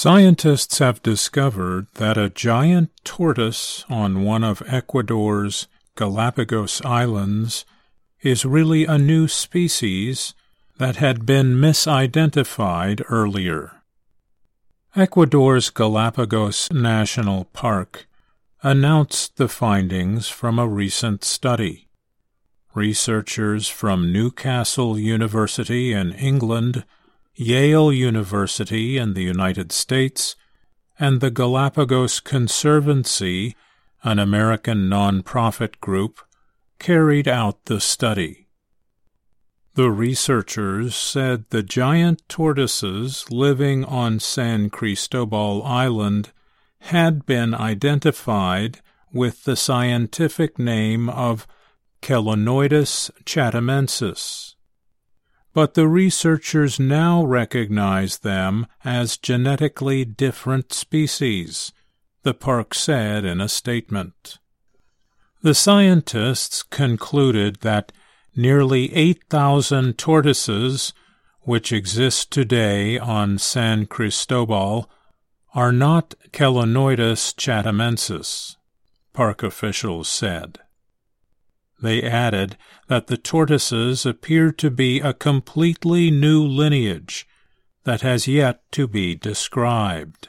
Scientists have discovered that a giant tortoise on one of Ecuador's Galapagos Islands is really a new species that had been misidentified earlier. Ecuador's Galapagos National Park announced the findings from a recent study. Researchers from Newcastle University in England, Yale University in the United States, and the Galapagos Conservancy, an American nonprofit group, carried out the study. The researchers said the giant tortoises living on San Cristobal Island had been identified with the scientific name of Chelonoidus chathamensis. But the researchers now recognize them as genetically different species, the park said in a statement. The scientists concluded that nearly 8,000 tortoises, which exist today on San Cristobal, are not Chelonoidus chathamensis, park officials said. They added that the tortoises appear to be a completely new lineage that has yet to be described.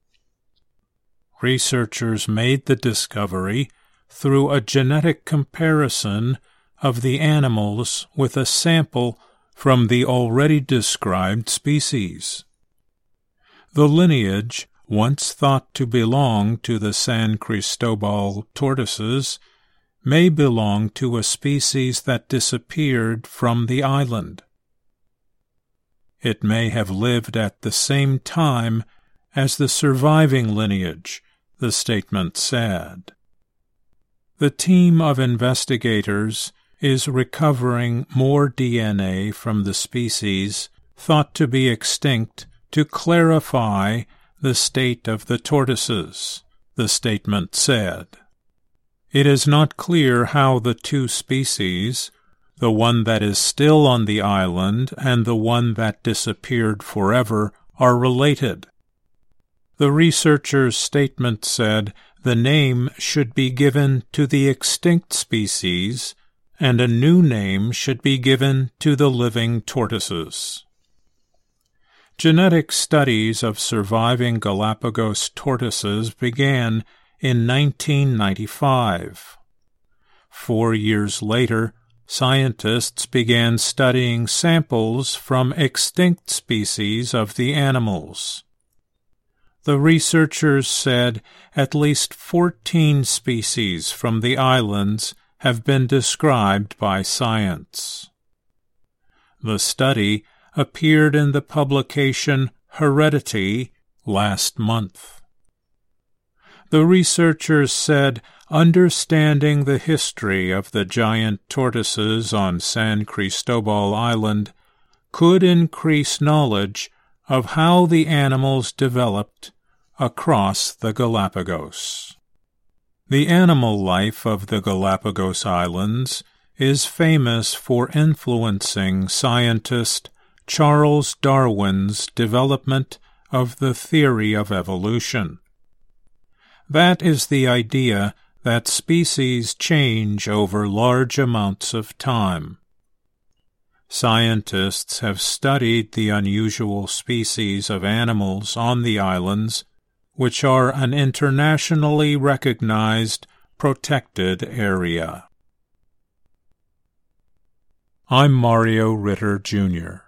Researchers made the discovery through a genetic comparison of the animals with a sample from the already described species. The lineage, once thought to belong to the San Cristobal tortoises, may belong to a species that disappeared from the island. It may have lived at the same time as the surviving lineage, the statement said. The team of investigators is recovering more DNA from the species thought to be extinct to clarify the state of the tortoises, the statement said. It is not clear how the two species, the one that is still on the island and the one that disappeared forever, are related. The researchers' statement said the name should be given to the extinct species and a new name should be given to the living tortoises. Genetic studies of surviving Galapagos tortoises began in 1995. 4 years later, scientists began studying samples from extinct species of the animals. The researchers said at least 14 species from the islands have been described by science. The study appeared in the publication Heredity last month. The researchers said understanding the history of the giant tortoises on San Cristobal Island could increase knowledge of how the animals developed across the Galapagos. The animal life of the Galapagos Islands is famous for influencing scientist Charles Darwin's development of the theory of evolution. That is the idea that species change over large amounts of time. Scientists have studied the unusual species of animals on the islands, which are an internationally recognized protected area. I'm Mario Ritter, Jr.